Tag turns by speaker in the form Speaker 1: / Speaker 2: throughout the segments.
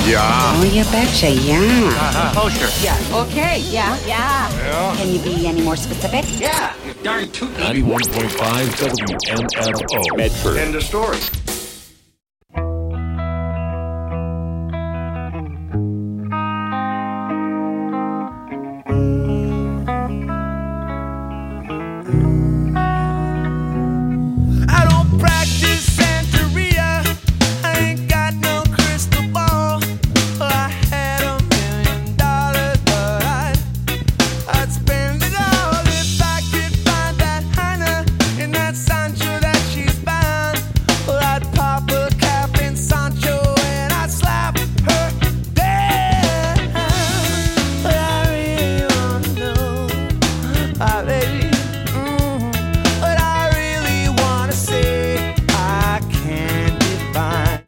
Speaker 1: Yeah.
Speaker 2: Oh, you betcha, yeah.
Speaker 3: Oh, sure.
Speaker 4: Yeah. Okay. Yeah.
Speaker 3: Yeah.
Speaker 2: Can you be any more specific?
Speaker 3: Yeah. You darn tootin'.
Speaker 5: 91.5 WMFO. Medford.
Speaker 3: End of story.
Speaker 6: I don't practice Santeria. I ain't got no crystal ball. I had $1 million, but I'd spend it all if I could find that Hannah in that Sancho that she's bound. Well, I'd pop a cap in Sancho and I'd slap her down. But I really wanna know, baby. But I really wanna say I can't define.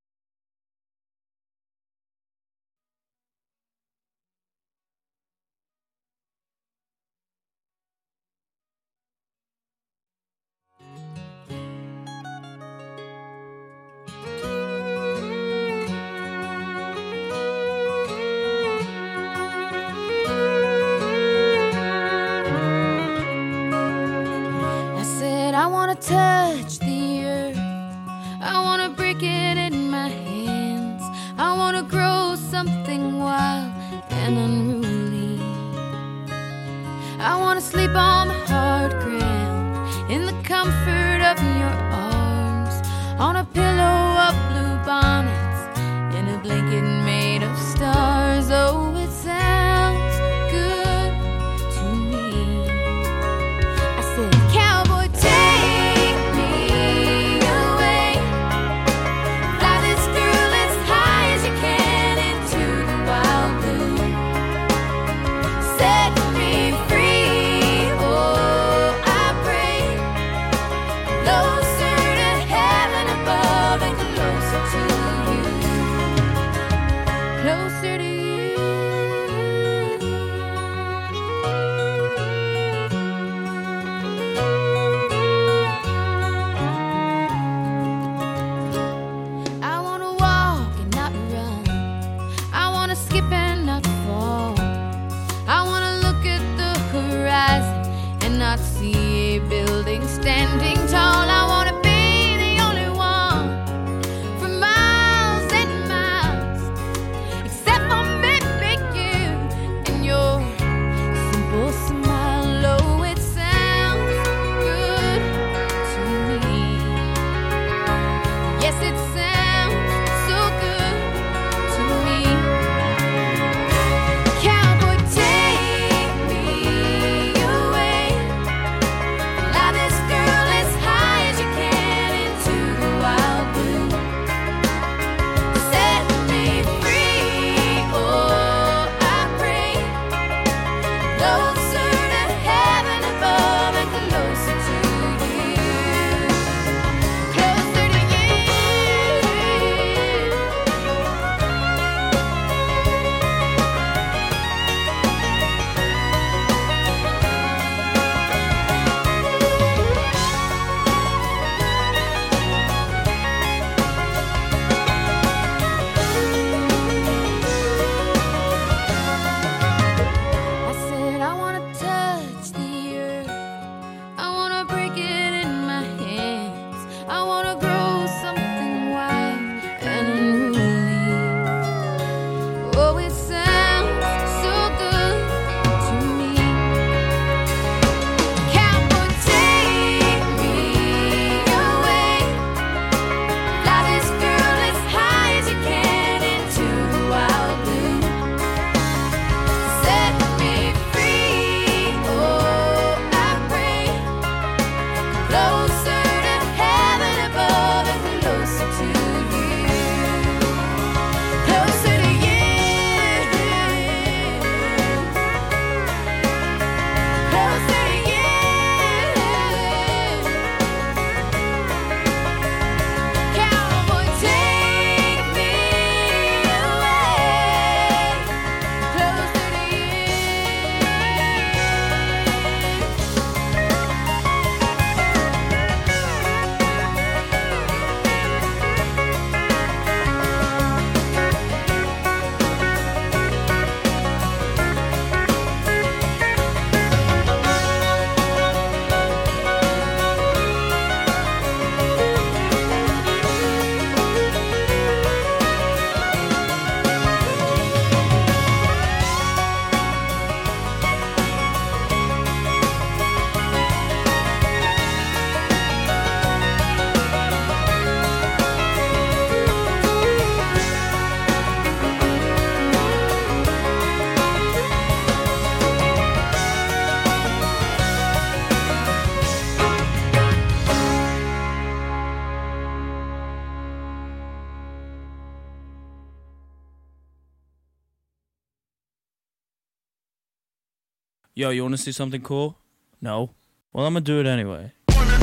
Speaker 7: I said I wanna touch the earth, I wanna break it in my hands, I wanna grow something wild and unruly. I wanna sleep on the hard ground in the comfort of your arms, on a pillow of blue bonnets, in a blanket made of stars. Oh, it sounds good to me. I said, cowboy, take me away. Fly this girl as high as you can into the wild blue. Set me free, oh, I pray. Closer to heaven above and closer to you. Closer to you. I wanna walk and not run. I wanna skip and not fall. I wanna look at the horizon and not see a building standing tall. I wanna be the only one for miles and miles, except for maybe you and your simple smile. Oh, it sounds good to me. Yes, it sounds so good to me. Cowboy, take me away. Fly this girl as high as you can into the wild blue. Set me free, oh, I pray. Closer to heaven above and closer to you. Closer to you. I said I wanna touch the earth, I wanna break it in my hands, I wanna grow something wild and unruly. Oh, it sounds so good to me. Cowboy, take me away. Fly this girl as high as you can into the wild blue. Set me free, oh, I pray. Closer to heaven above and closer to you. Closer to you. Closer to you. Cowboy, take me away. Closer to you.
Speaker 1: Yo, you want to see something cool? No? Well, I'm gonna do it anyway.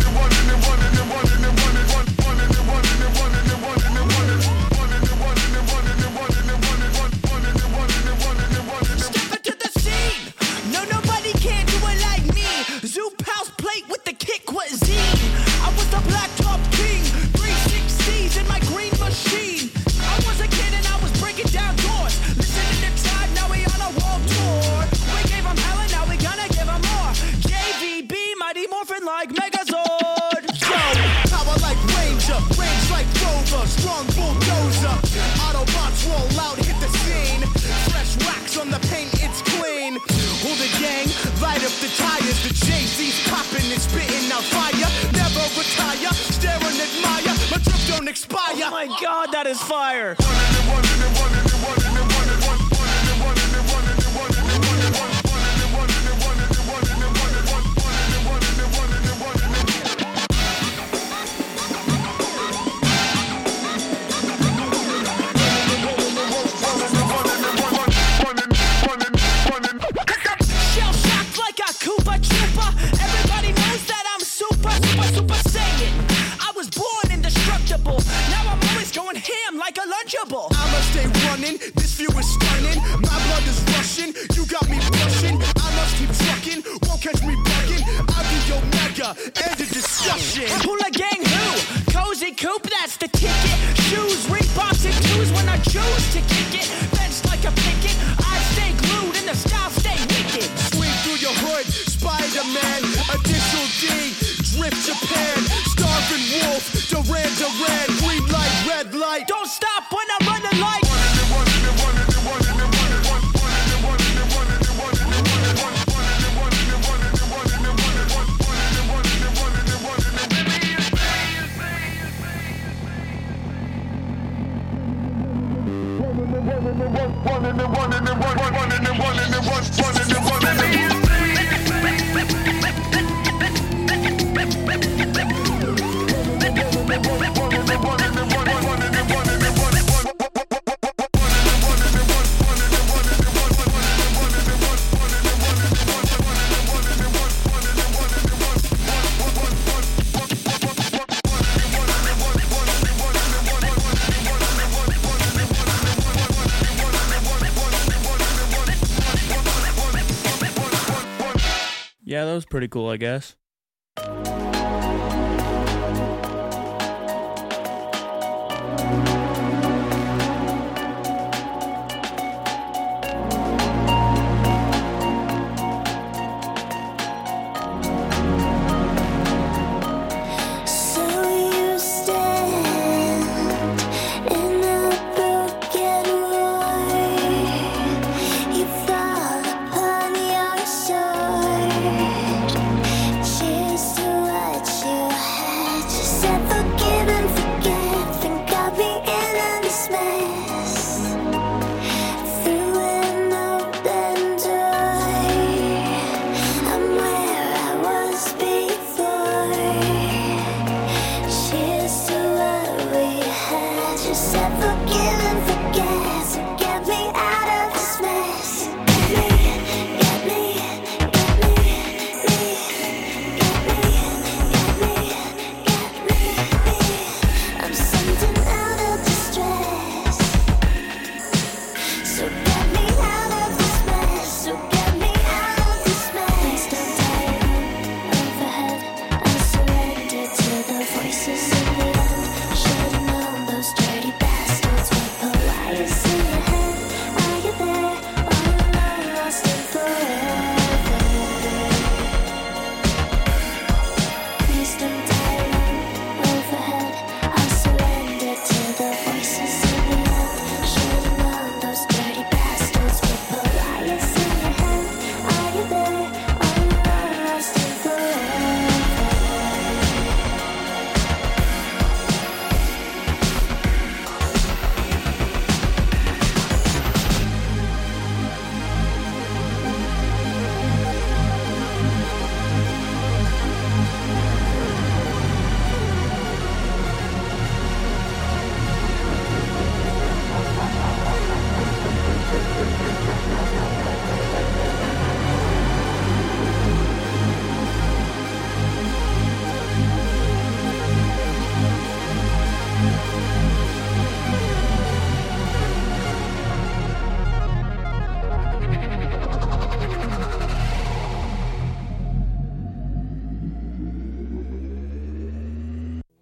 Speaker 6: Step into the scene. No, nobody can do it like me. Zoop house plate with the kick cuisine. I was the black top king. 360s in my green machine. I was a kid and I was breaking down doors. Listening to Tribe, now we on a world tour. We gave him hell and now we gonna give him more. JVB, Mighty Morphin like Megazord. Yo, power like Ranger, range like Rover, strong bulldozer. Autobots roll out, hit the scene. Fresh wax on the paint, it's clean. Who the gang? Light up the tires. The Jay-Z's popping and spitting out fire. Never retire, stare and admire. My drip don't expire. Oh my God, that is fire. Shell shocked like a Koopa Trooper. Everybody knows that I'm super saiyan. I was born indestructible. Now I'm always going ham like a Lunchable. I'ma stay running. This view is stunning. My blood is rushing. You got me blushing. I must keep trucking. Won't catch me bugging. I'll be Omega. End of discussion. Hula gang who? Cozy Coop, that's the ticket. Shoes, Reeboks and twos when I choose to kick it. Benched like a picket. I stay glued and the style stay wicked. Swing through your hood, Spider-Man. Initial D, Drift Japan. Starving Wolf, Duran, green light, red light. Don't stop when I'm running like.
Speaker 1: Yeah, that was pretty cool, I guess.
Speaker 4: So you stand in a broken world. You fall upon your sword. Cheers to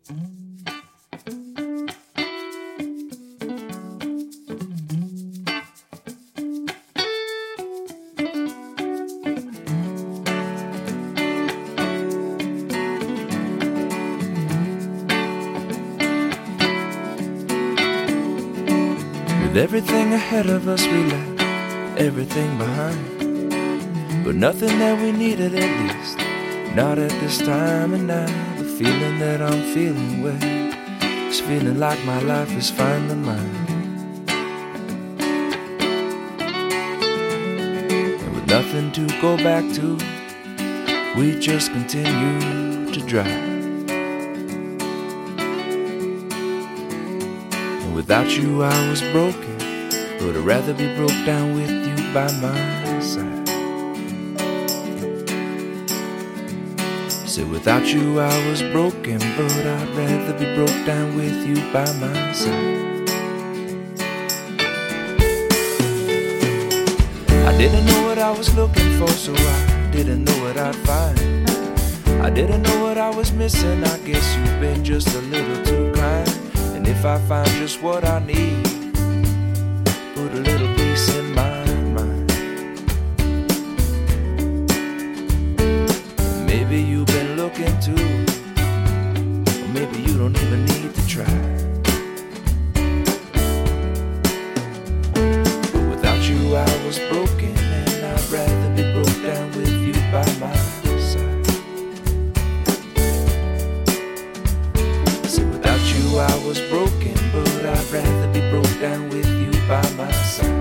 Speaker 6: With everything ahead of us, we left everything behind. But nothing that we needed, at least not at this time. And now the feeling that I'm feeling with is feeling like my life is finally mine. And with nothing to go back to, we just continue to drive. And without you I was broken, but I'd rather be broke down with you by my side. Said without you I was broken, but I'd rather be broke down with you by my side. I didn't know what I was looking for, so I didn't know what I'd find. I didn't know what I was missing, I guess you've been just a little too kind. And if I find just what I need, put a little peace in my mind. Maybe you've been looking too, or maybe you don't even need to try. But without you I was broken, and I'd rather be broke down with you by my side. So without you I was broken, but I'd rather be broke down with you by my side.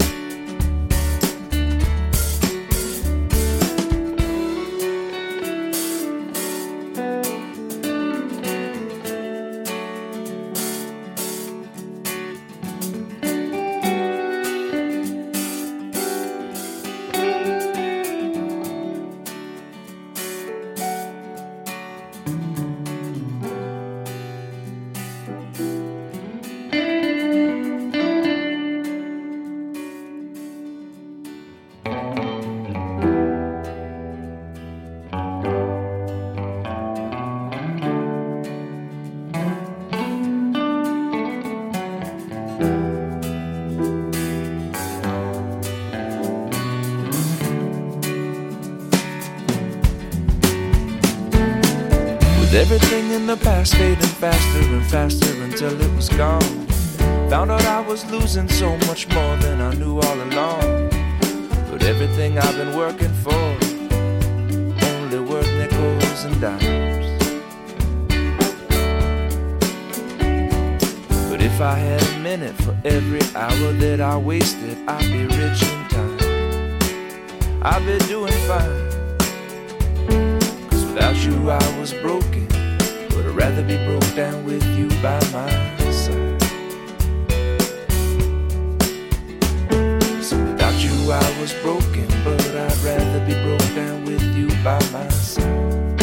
Speaker 6: Everything in the past fading faster and faster until it was gone. Found out I was losing so much more than I knew all along. But everything I've been working for, only worth nickels and dimes. But if I had a minute for every hour that I wasted, I'd be rich in time. I'd be doing fine. Without you I was broken, but I'd rather be broke down with you by my side. So without you I was broken, but I'd rather be broke down with you by my side.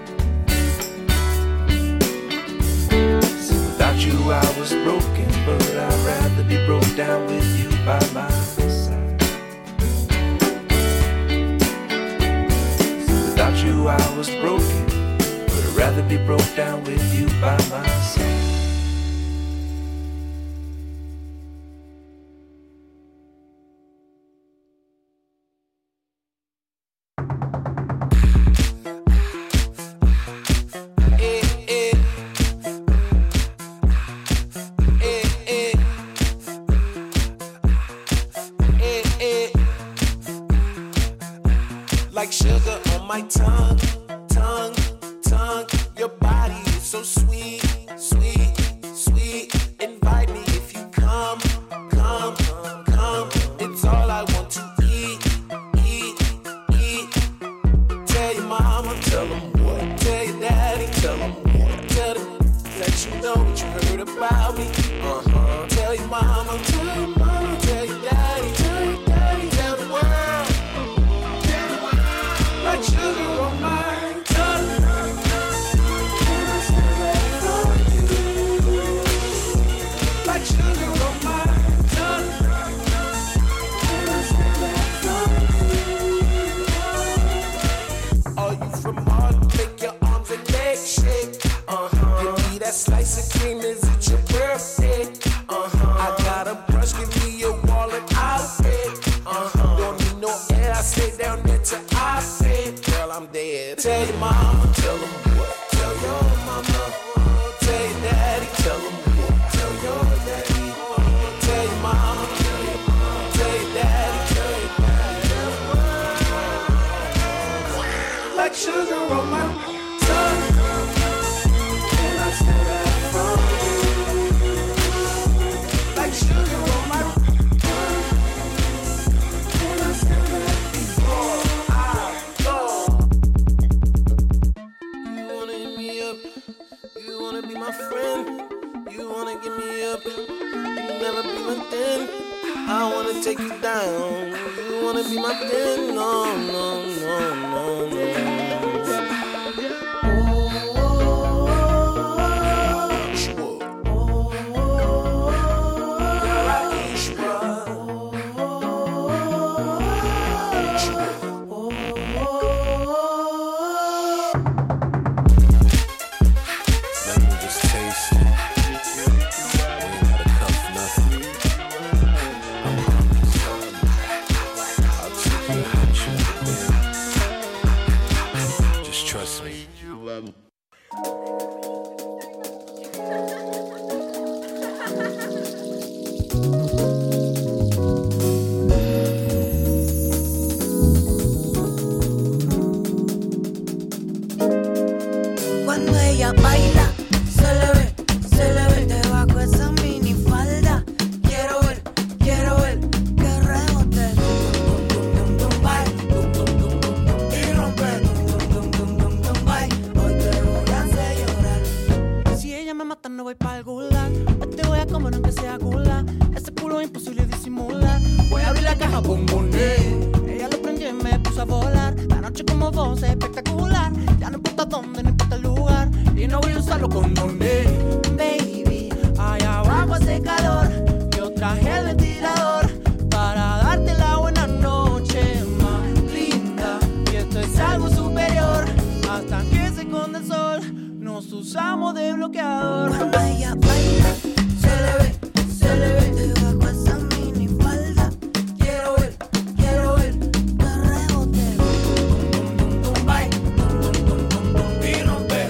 Speaker 6: So without you I was broken, but I'd rather be broke down with you by my side. Without you I was broken, but I'd rather be broke down with you by my side.
Speaker 8: Like sugar on my tongue, tongue, tongue. Your body is so sweet, sweet, sweet. Invite me if you come, come, come. It's all I want to eat, eat, eat. Tell your mama, tell them what. Tell your daddy, tell them what. Tell them, let you know what you heard about me. Tell your mama, tell your mama, tell your daddy, tell your daddy, tell the world. Like sugar on my tongue. Like sugar on my tongue. Are you from Mars? Make your arms and legs shake. You need that slice of cream, is it your birthday? I got a brush, give me a wallet, I'll pay. Don't need no air, I stay down there till I pay. Girl, I'm dead. Tell your mama, tell them what. Tell your mama, tell your daddy, tell them what. Tell your daddy, tell your mama, tell your daddy, tell your daddy. Like sugar on my tongue, and I still have fun. Like sugar on my tongue, and I still have before I go. You wanna hit me up? You wanna be my friend? You wanna give me up? You never be my thing. I wanna take you down. You wanna be my thing? No, no, no, no, no.
Speaker 9: Cuando ella baila, se le ve debajo esa mini falda. Quiero ver que rebote, y rompe, hoy te voy a hacer llorar. Si ella me mata no voy pa'l gulag, hoy te voy a comer aunque sea gula. Ese culo es imposible disimular. Voy a abrir la caja, bomboné. Ella lo prendió y me puso a volar. La noche como vos es espectacular. Ya no importa dónde, no importa el lugar. Y no voy a usarlo con donde. Baby, allá abajo hace calor. Yo traje el ventilador para darte la buena noche más linda. Y esto es algo superior. Hasta que se esconde el sol, nos usamos de bloqueador. Cuando ella baila, se le ve debajo esa mini falda. Quiero ver que rebote, y rompe,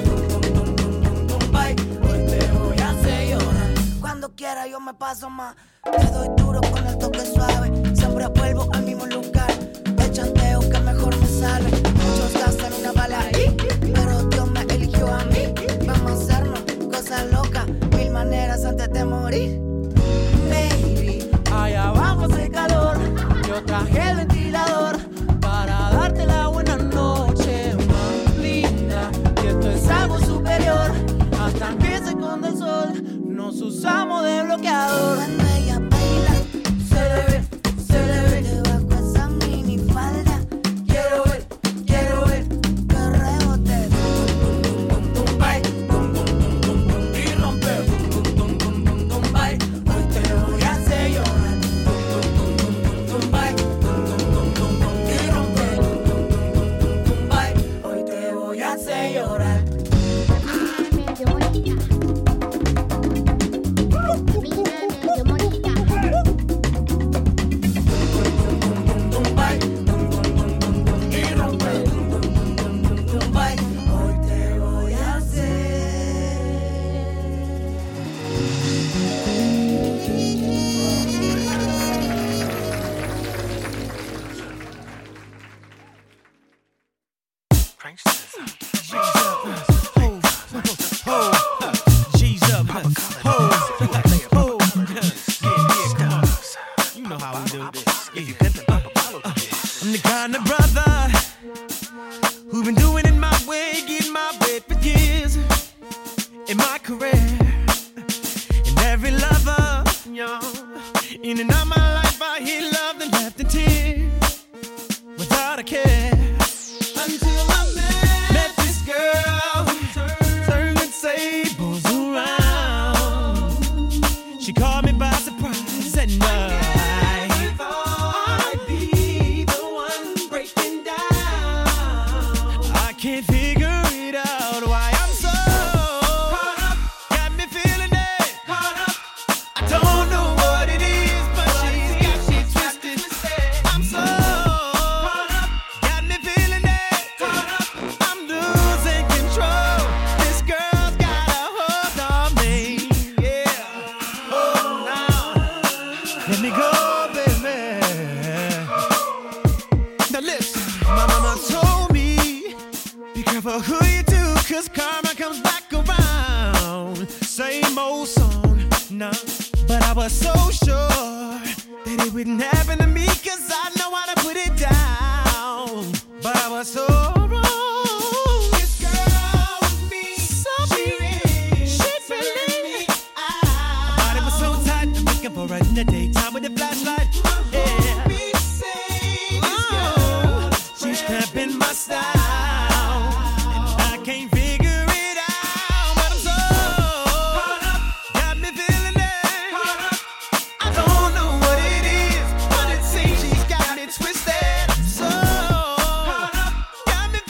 Speaker 9: hoy te voy a hacer llorar. Cuando quiera yo me paso más, te doy duro con el toque suave. Siempre vuelvo al mismo lugar, el chanteo que mejor me sale. Muchos gastan una bala ahí, pero Dios me eligió a mí. Vamos a hacernos cosas locas, mil maneras antes de morir. Baby, allá abajo hace calor. Yo traje el ventilador para darte la buena noche más linda. Y esto es algo superior. Hasta que se esconde el sol, nos usamos de bloqueador. Cuando ella baila, se le ve debajo esa mini falda. Quiero ver que rebote, y rompe, hoy te voy a hacer llorar. Y rompe, hoy te voy a hacer llorar. Hoy te voy a hacer.
Speaker 6: G's up, you know how we do this. I'm the kind of brother who've been doing it my way, getting my way for years in my career. And every lover, in and out my life, I hear love and left in tears without a care. Until I met this girl, turned the tables around. She caught me by surprise and I thought I'd be the one breaking down. I can't figure it out why I'm so caught up, down. Same old song, nah. But I was so sure that it wouldn't happen to me, 'cause I know how to put it down. But I was so wrong. This girl with me, so she really. My body was so tight, I'm looking for her in the daytime with a flashlight. Yeah. She's cramping my style, and I can't figure it out. But I'm so caught up, got me feeling it. I don't know what it is, but it seems she's got me twisted. So caught up, got me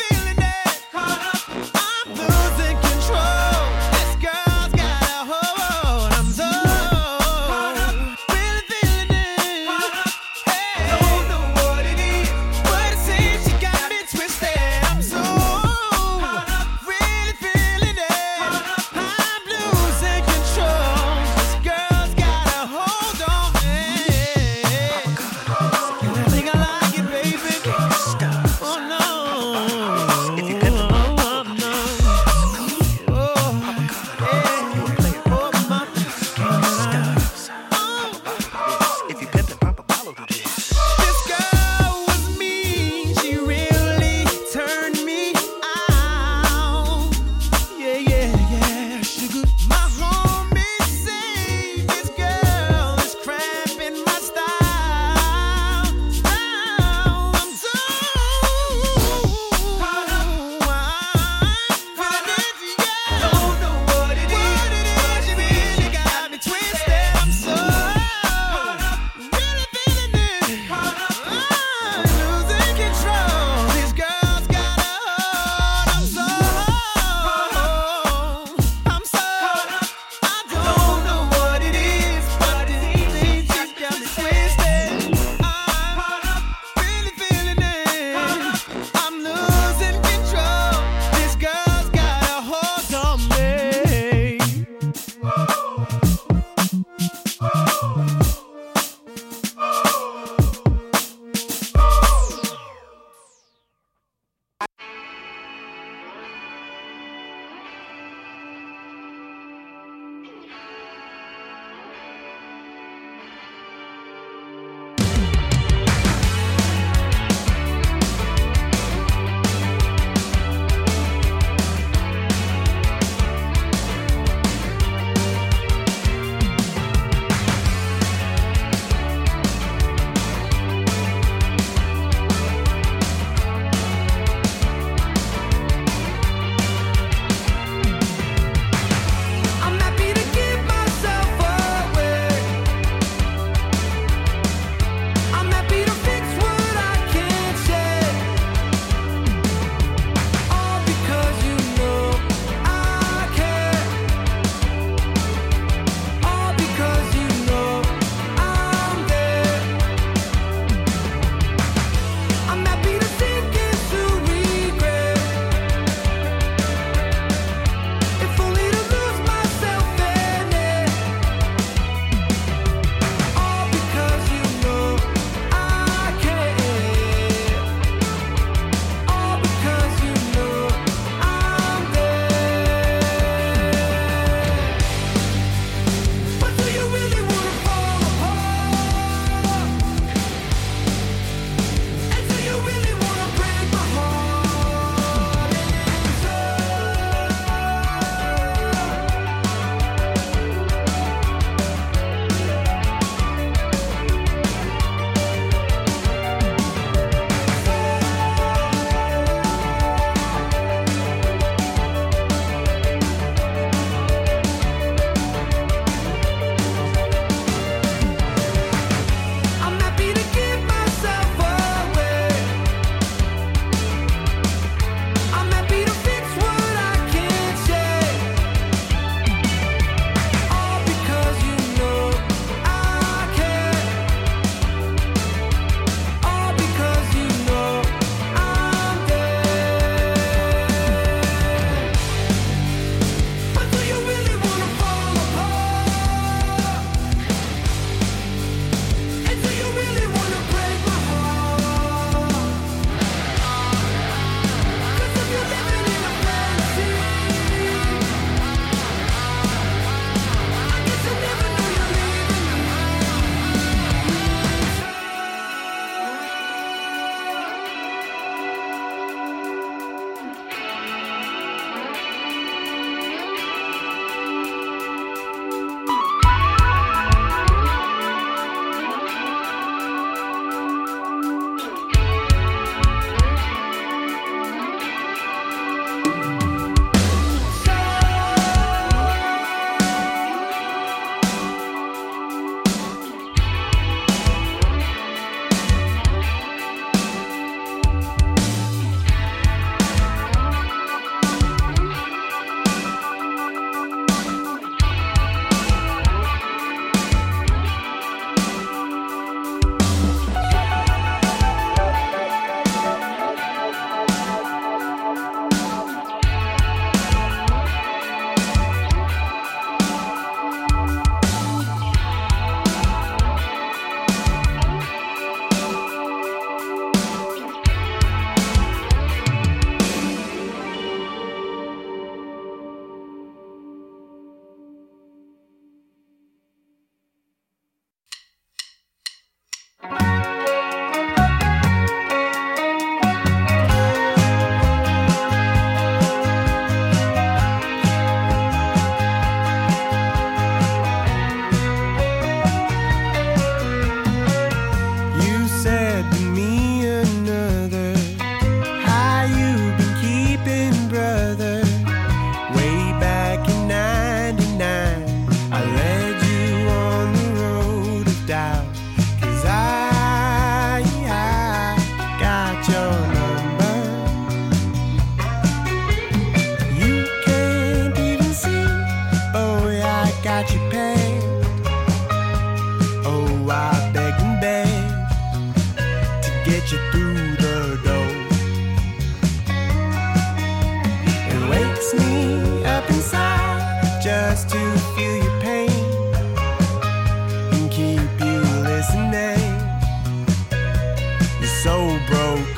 Speaker 8: just to feel your pain and keep you listening. You're so broke.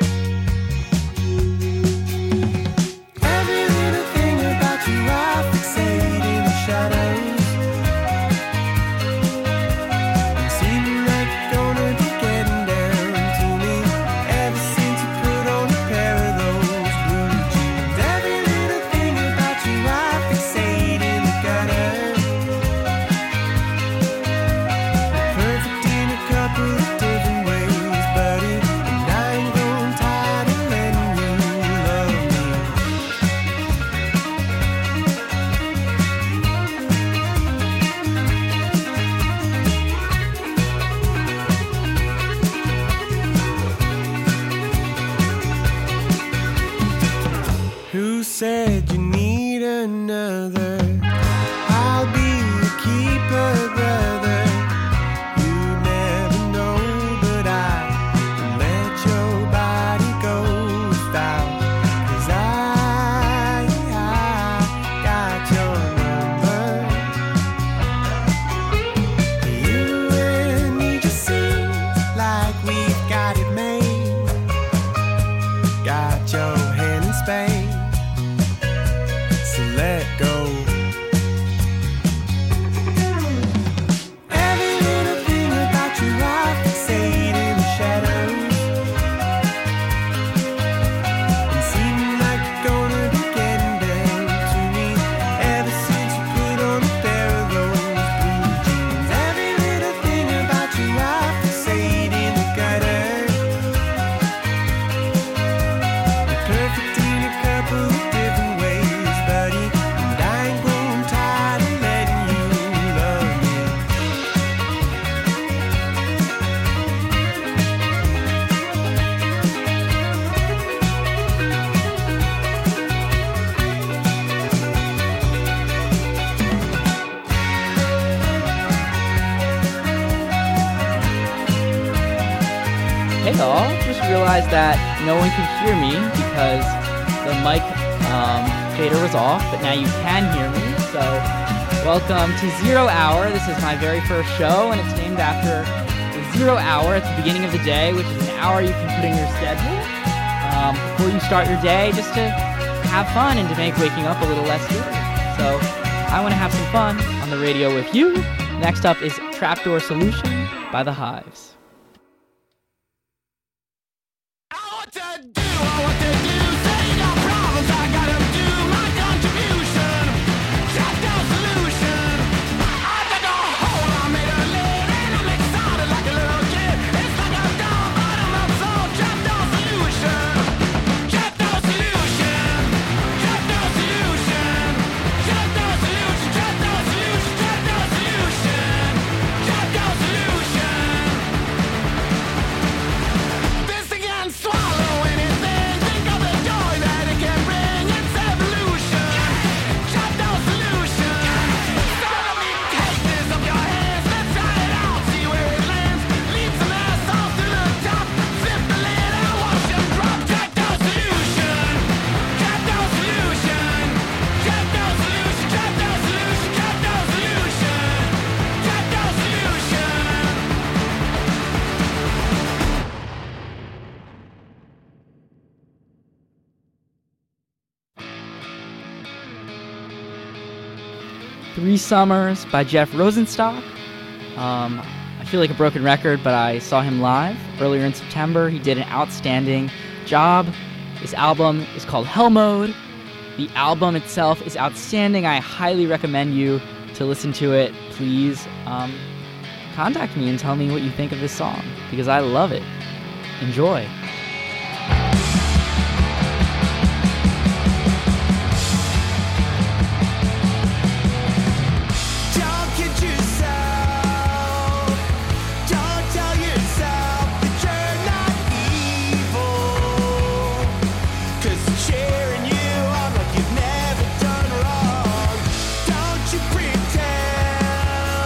Speaker 8: Every little thing about you I fixate in the shadows. Who said you need another? I'll be your keeper, brother. You never know, but I can let your body go without. 'Cause I got your number. You and me just seem like we've got it made. Got your hand in space. Let go. Every little thing about you I fixate in the shadows. And seem like you're gonna be getting down to me ever since you put on a pair of those blue jeans. Every little thing about you I fixate in the gutter. You're perfect in a couple of different ways, buddy.
Speaker 10: Hey y'all, just realized that no one could hear me because the mic fader was off, but now you can hear me. So welcome to 0 Hour. This is my very first show, and it's named after the 0 hour at the beginning of the day, which is an hour you can put in your schedule before you start your day, just to have fun and to make waking up a little less scary. So I want to have some fun on the radio with you. Next up is Trapdoor Solution by The Hives. Three Summers by Jeff Rosenstock. I feel like a broken record, but I saw him live earlier in September. He did an outstanding job. This album is called Hell Mode. The album itself is outstanding. I highly recommend you to listen to it. Please contact me and tell me what you think of this song, because I love it. Enjoy.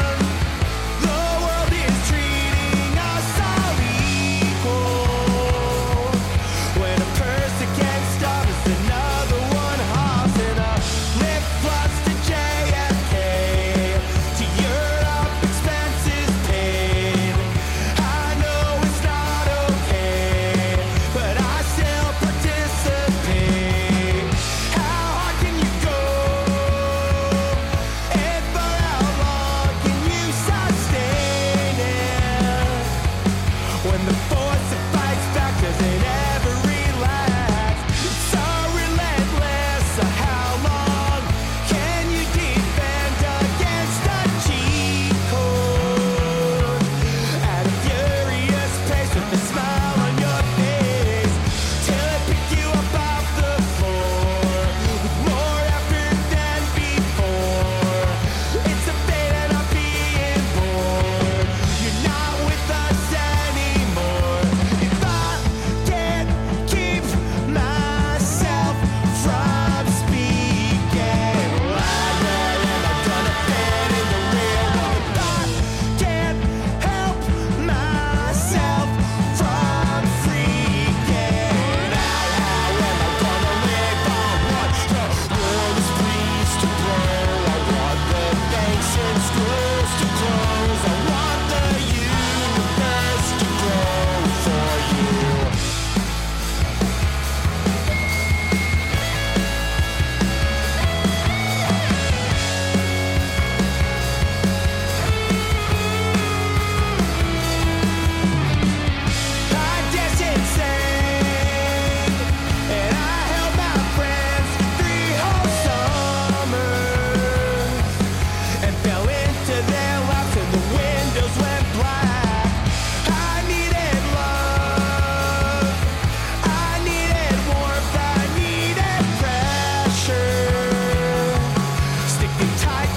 Speaker 8: The world is treating us all equal.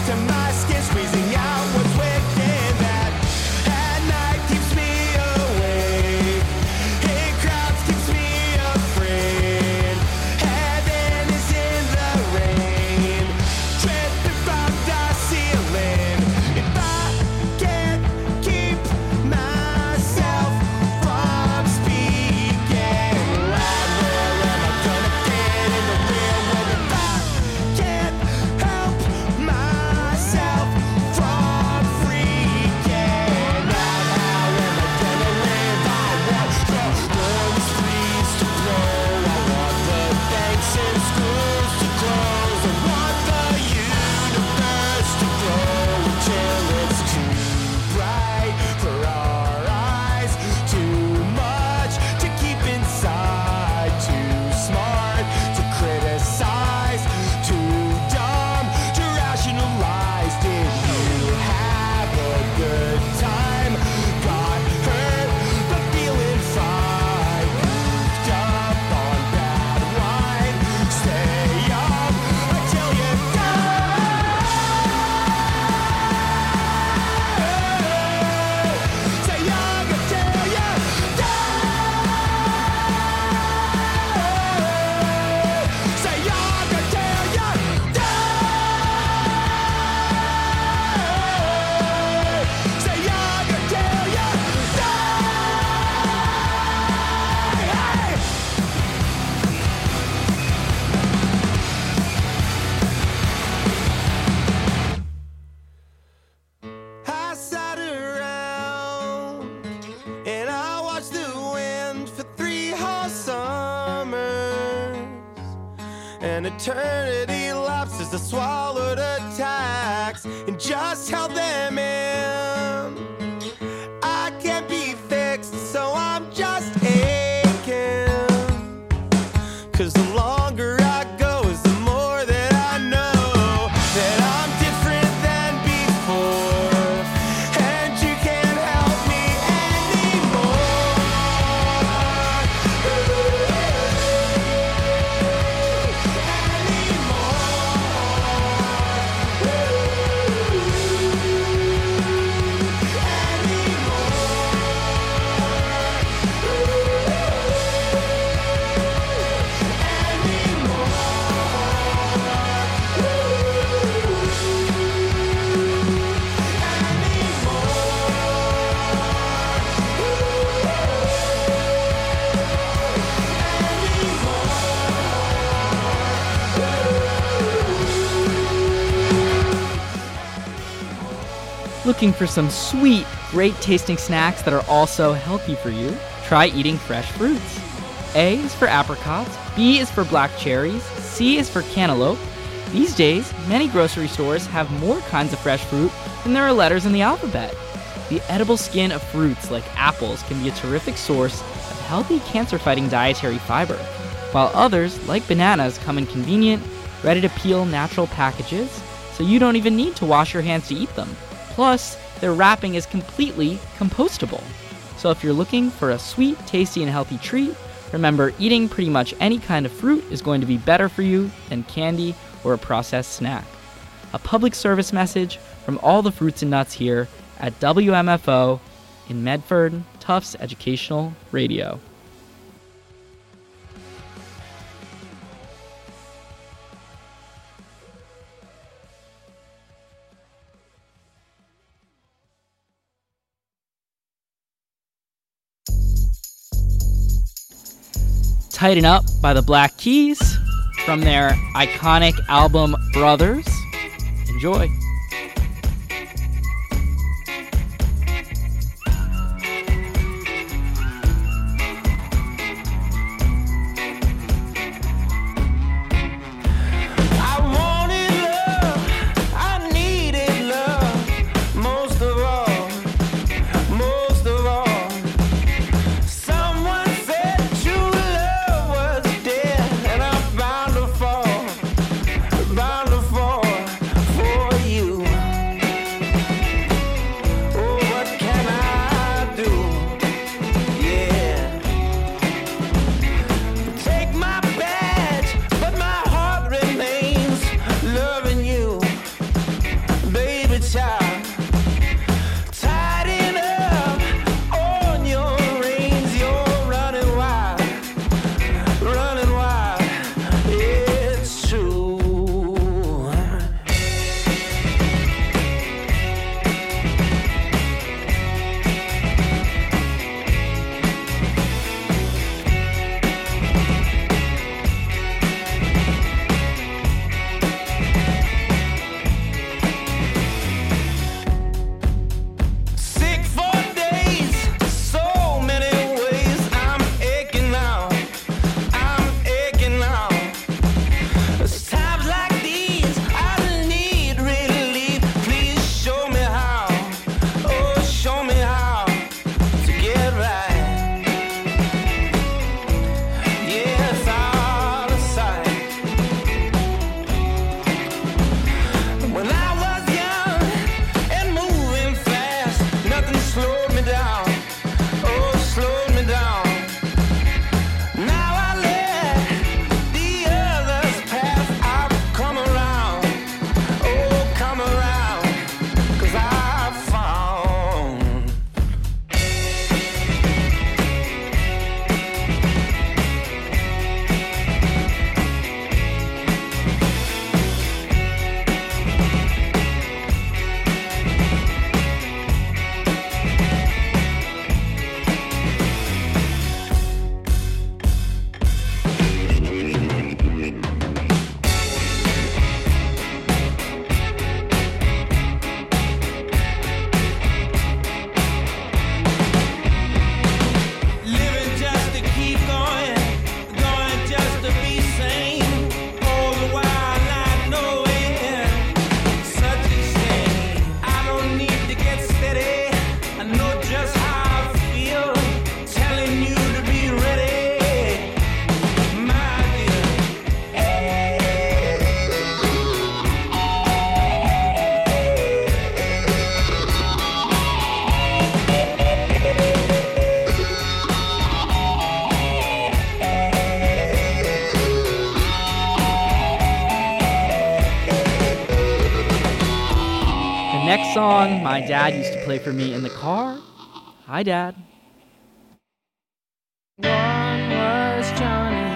Speaker 8: to my skin, squeezing out what's wicked that at night keeps me awake. In crowds keeps me afraid. Heaven is in the rain, dripping from the ceiling. If I can't keep myself from speaking loud, where am I gonna get in the real world? If I can't help myself from freaking out, how am I gonna live? I want the rooms trees to grow. I want the banks and schools to close. I want the universe to grow until it's too bright for our eyes. Too much to keep inside. Too smart to criticize. Too dumb to rationalize. Did you have a good time? Got hurt but feeling fine. Goofed up on bad wine. Stay up until you die. Stay young until you die. Stay young until you die. Stay young until you die. I sat around and I watched the wind for 3 whole summers. An eternity lapsed as I swallowed attacks and just held them in. I can't be fixed, so I'm just aching. 'Cause the longer I go is the more that I know that I'm different than before. And you can't help me anymore.
Speaker 10: Looking for some sweet, great tasting snacks that are also healthy for you? Try eating fresh fruits. A is for apricots, B is for black cherries, C is for cantaloupe. These days, many grocery stores have more kinds of fresh fruit than there are letters in the alphabet. The edible skin of fruits like apples can be a terrific source of healthy cancer-fighting dietary fiber, while others, like bananas, come in convenient, ready-to-peel natural packages, so you don't even need to wash your hands to eat them. Plus, their wrapping is completely compostable. So if you're looking for a sweet, tasty, and healthy treat, remember eating pretty much any kind of fruit is going to be better for you than candy or a processed snack. A public service message from all the fruits and nuts here at WMFO in Medford, Tufts Educational Radio. Tighten Up by the Black Keys from their iconic album Brothers. Enjoy.
Speaker 8: For you
Speaker 10: Next song, my dad used to play for me in the car. Hi, Dad.
Speaker 7: One was Johnny.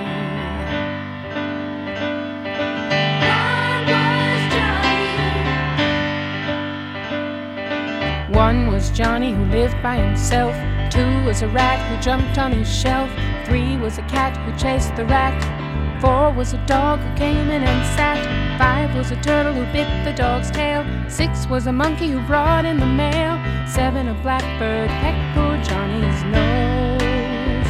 Speaker 7: One was Johnny who lived by himself. 2 was a rat who jumped on his shelf. 3 was a cat who chased the rat. 4 was a dog who came in and sat. 5 was a turtle who bit the dog's tail. 6 was a monkey who brought in the mail. 7 a blackbird pecked poor Johnny's nose.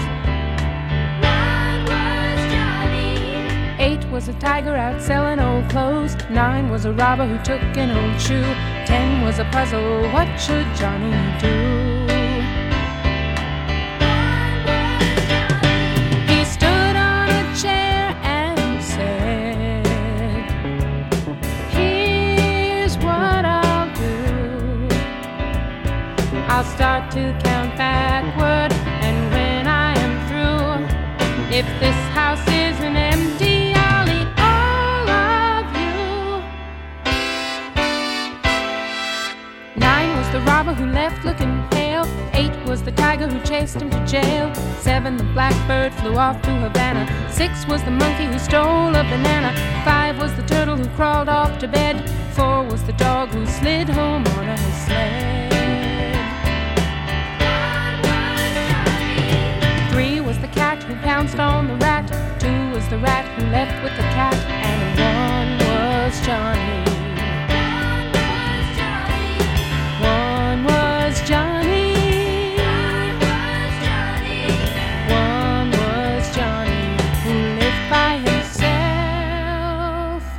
Speaker 7: 1 was Johnny. 8 was a tiger out selling old clothes. 9 was a robber who took an old shoe. 10 was a puzzle, what should Johnny do? He stood on a chair and said, here's what I'll do. I'll start to count backward, and when I am through, if this house isn't empty, I'll eat all of you. 9 was the robber who left looking pale. 8 was the tiger who chased him to jail. 7 the blackbird flew off to Havana. 6 was the monkey who stole a banana. 5 was the turtle who crawled off to bed. 4 was the dog who slid home on a sled. 3 was the cat who pounced on the rat. 2 was the rat who left with the cat. And 1 was Johnny. 1 was Johnny. 1 was Johnny who lived by himself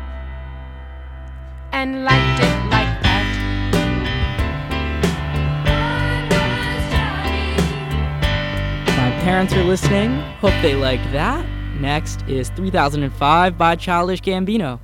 Speaker 7: and liked it like that.
Speaker 10: My parents are listening. Hope they like that. Next is 3005 by Childish Gambino.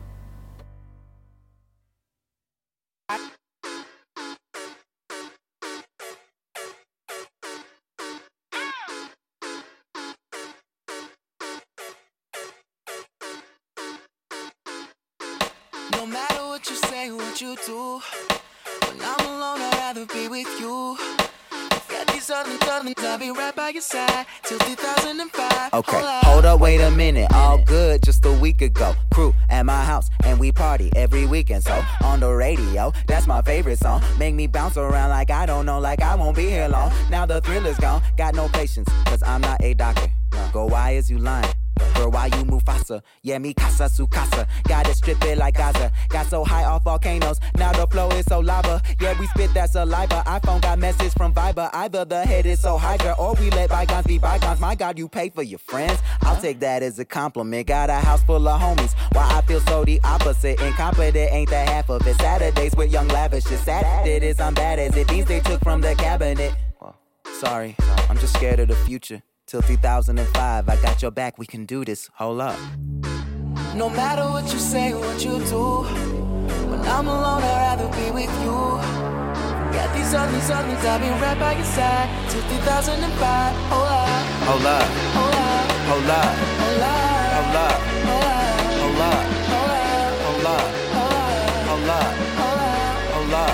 Speaker 8: No matter what you say, what you do, when I'm alone, I'd rather be with you. Forget these other things, I'll be right by your side till 2005.
Speaker 11: Okay, hold up, wait a minute. All good just a week ago. Crew at my house and we party every weekend. So on the radio, that's my favorite song. Make me bounce around like I don't know, like I won't be here long. Now the thrill is gone, got no patience, cause I'm not a doctor. Go, why is you lying? Girl, why you Mufasa? Yeah, me casa su casa. Got it strip it like Gaza. Got so high off volcanoes. Now the flow is so lava. Yeah, we spit that saliva. iPhone got message from Viber. Either the head is so high, girl, or we let bygones be bygones. My God, you pay for your friends. I'll take that as a compliment. Got a house full of homies. Why I feel so the opposite. Incompetent ain't the half of it. Saturdays with young lavish. It's sad it is, I'm bad as it. These they took from the cabinet. Sorry, I'm just scared of the future. Till 2005, I got your back, we can do this, hold up.
Speaker 8: No matter what you say, what you do, when I'm alone, I'd rather be with you. Forget these other things, I'll be right by your side till 2005. Hold up,
Speaker 11: hold up,
Speaker 8: hold up,
Speaker 11: hold up,
Speaker 8: hold up,
Speaker 11: hold up,
Speaker 8: hold up,
Speaker 11: hold up, hold up, hold up, hold up,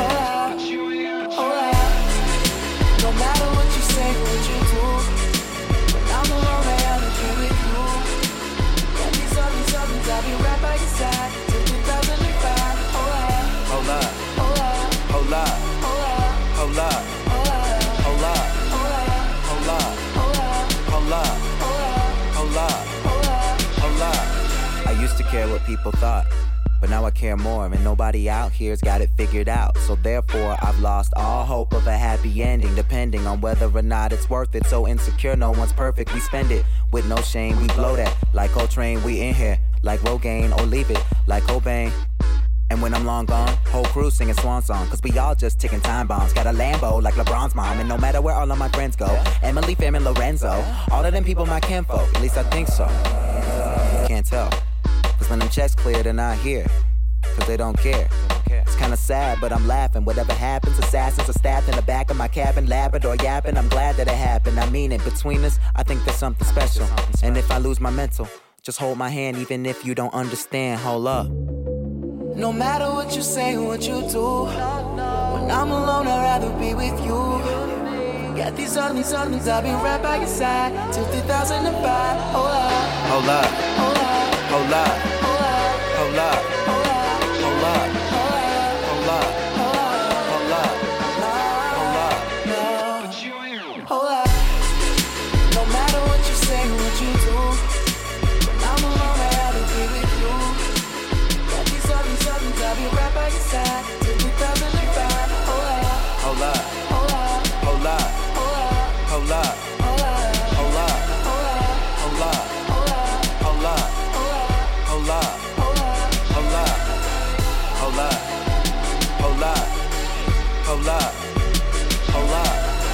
Speaker 11: hold up.
Speaker 8: No matter what you say, what you do, I'm alone, I'd rather be with you. Yeah, these other things, I'll be right by your side till 2005. Hold up,
Speaker 11: hold up,
Speaker 8: hold up,
Speaker 11: hold up,
Speaker 8: hold up,
Speaker 11: hold up,
Speaker 8: hold up,
Speaker 11: hold up,
Speaker 8: hold up,
Speaker 11: hold up,
Speaker 8: hold up,
Speaker 11: hold up,
Speaker 8: hold up,
Speaker 11: hold up, hold up. I used to care what people thought, but now I care more, and nobody out here's got it figured out. So therefore, I've lost all hope of a happy ending, depending on whether or not it's worth it. So insecure, no one's perfect, we spend it with no shame, we blow that. Like Coltrane, we in here, like Rogaine, or leave it, like Cobain. And when I'm long gone, whole crew singing swan song, cause we all just ticking time bombs. Got a Lambo like LeBron's mom, and no matter where all of my friends go, Emily, Fam, and Lorenzo, all of them people my kinfolk, at least I think so. Can't tell, cause when them checks clear, they're not here, cause they don't care. It's kinda sad, but I'm laughing. Whatever happens, assassins are stabbed in the back of my cabin, Labrador yapping, I'm glad that it happened. I mean it, between us, I think there's something special. And if I lose my mental, just hold my hand even if you don't understand, hold up.
Speaker 8: No matter what you say, what you do. When I'm alone, I'd rather be with you. Got these on these, I'll be right by your side till 2005. Hold up, hold up, hold up, hold up, hold up, hold up, hold up, hold up. No matter what you say, what you do. When I'm alone, I'd rather be with you. Got these on these, I'll be right by your side till 2005. Hold up, hold up, hold up, hold up. Hold up, hold up, hold up, hold up, hold up, hold up, hold up, hold up, hold up, hold up, hold up, hold up, hold up,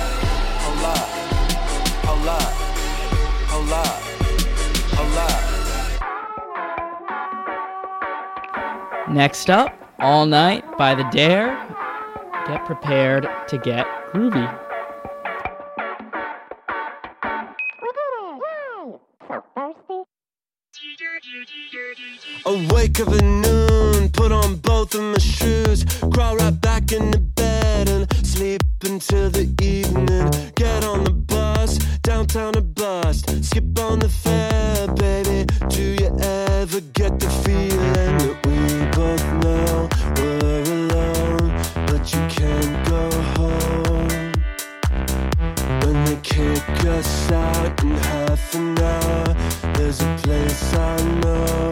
Speaker 8: hold up, hold up, hold up.
Speaker 10: Next up, All Night by The Dare. Get prepared to get groovy.
Speaker 12: I wake up at noon, put on both of my shoes, crawl right back into bed and sleep until the evening. Get on the bus, downtown to bust, skip on the fare, baby. Do you ever get the feeling that we both know we're alone, but you can't go home? When they kick us out in half an hour, there's a place I know.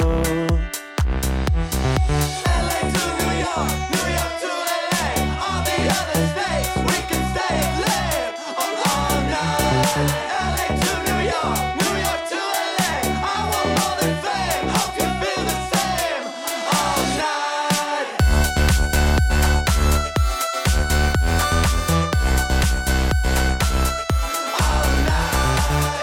Speaker 12: LA to New York, New York to LA. All the other states, we can stay and live on all night. LA to New York, New York to LA. I want more than fame, hope you feel the same. All night. All night.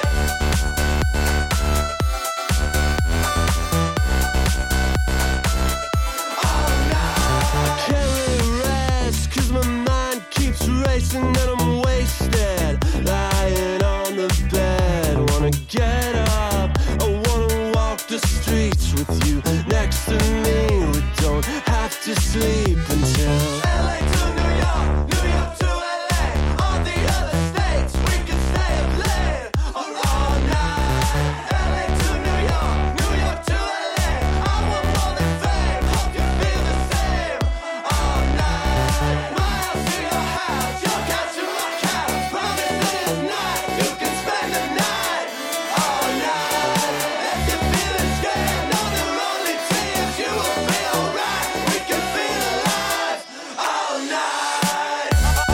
Speaker 12: Can't really rest, 'cause my mind keeps racing and I'm wasted. Lying on the bed, wanna get up. I wanna walk the streets with you next to me. We don't have to sleep until LA to New York, New York to LA. All the other states, we can stay up late or all night. LA to New York, New York to LA. I want more than fame, hope you feel the same. All night, my house to your house, your couch to my couch. Promise this night you can spend the night. All night, if you're feeling scared, know there are only tears. You will be alright. We can feel alive. All night.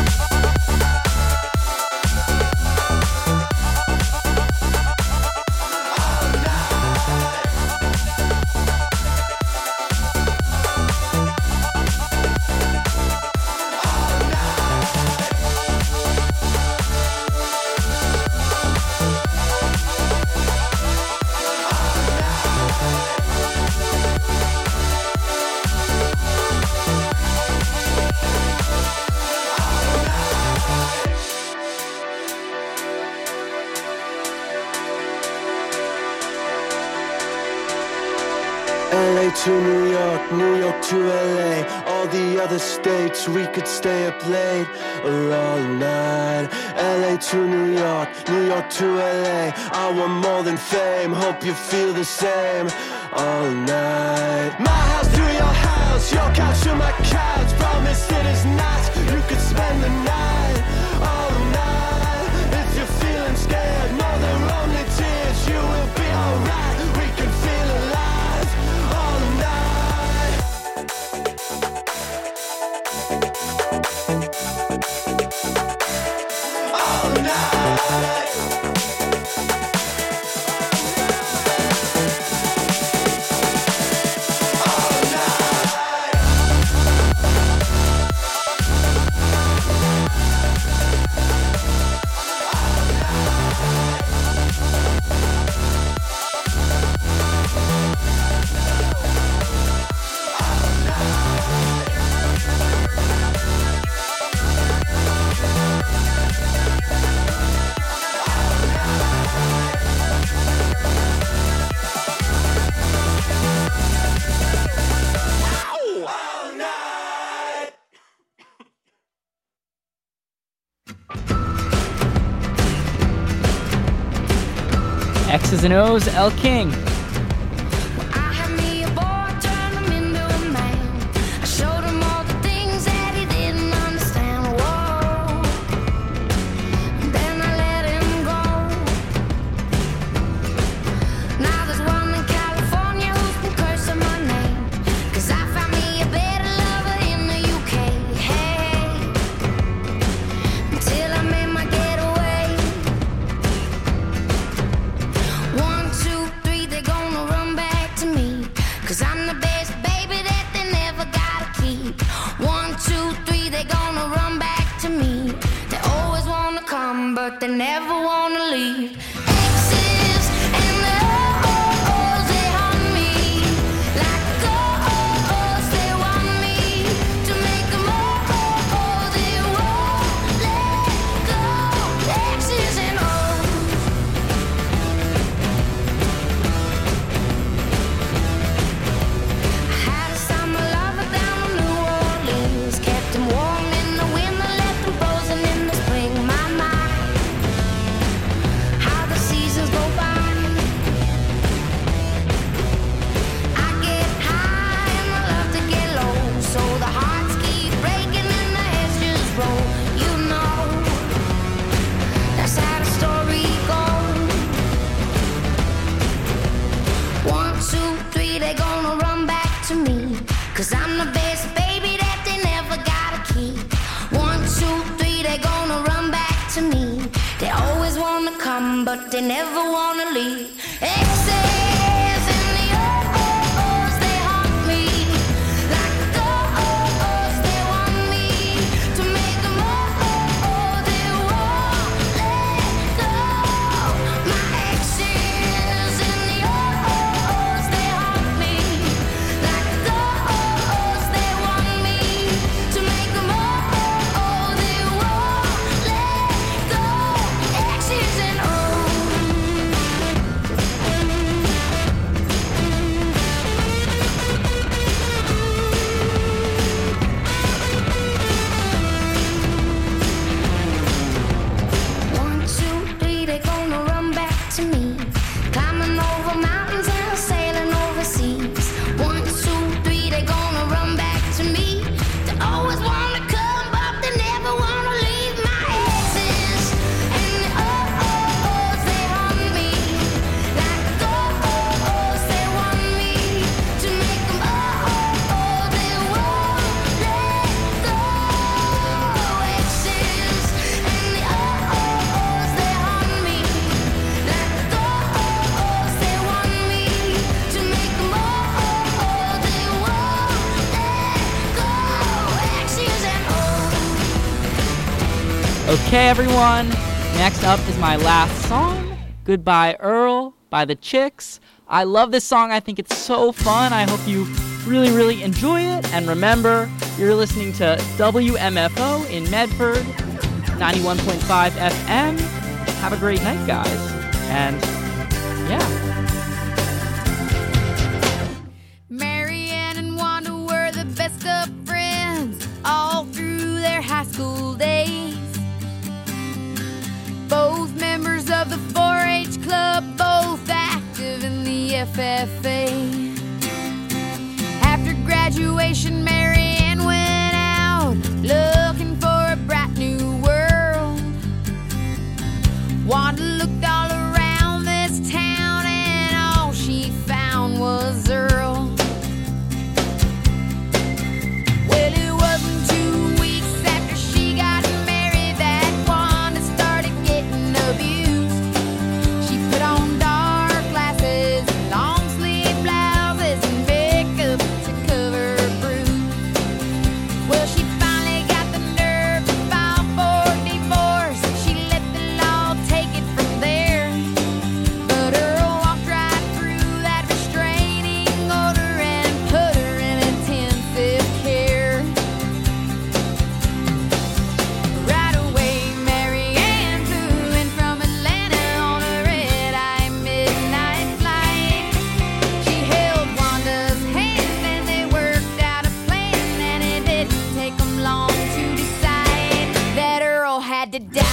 Speaker 12: All night. LA to New York, New York to LA. All the other states, we could stay up late or all night. LA to New York, New York to LA. I want more than fame, hope you feel the same. All night. My house to your house, your couch to my couch. Promise it is nice, you could spend the night. All night. If you're feeling scared, know there are only tears. You will be alright, we can feel alive. All night. All night. All night.
Speaker 10: X's and O's, El King.
Speaker 7: But they never wanna leave. X's and the O's, they haunt me like ghosts. They want me to make them all. They won't let go. X's and O's. I had a summer lover down in New Orleans, kept him warm in the winter, left him frozen in the spring. My mind. Cause I'm the best baby that they never gotta keep. 1, 2, 3, they gonna run back to me. They always wanna come, but they never wanna leave. X's and the O's, they haunt me like ghosts. They want me to make them all. They won't let go. My X's and the O's, they haunt me like ghosts. They want me to make them all. They won't let go. X's and O's.
Speaker 10: Okay, everyone. Next up is my last song, Goodbye Earl by the Chicks. I love this song. I think it's so fun. I hope you really, really enjoy it. And remember, you're listening to WMFO in Medford, 91.5 FM. Have a great night, guys. And, yeah.
Speaker 7: Marianne and Wanda were the best of friends all through their high school days. Both members of the 4-H club, both active in the FFA. After graduation, Marianne went out looking for a bright new world. Wanda looked all around this town and all she found was Earl. Well, it wasn't 2 weeks after she got married that Wanda started getting abused. She put on dark glasses and long sleeve blouses and makeup to cover her bruise. Well, she finally got the nerve to file for divorce. She let the law take it from there. But Earl walked right through that restraining order and put her in intensive care. Right away, Marianne flew in from Atlanta on a red-eye midnight flight. She held Wanda's hand and they worked out a plan, and it didn't take them long to decide that Earl had to die.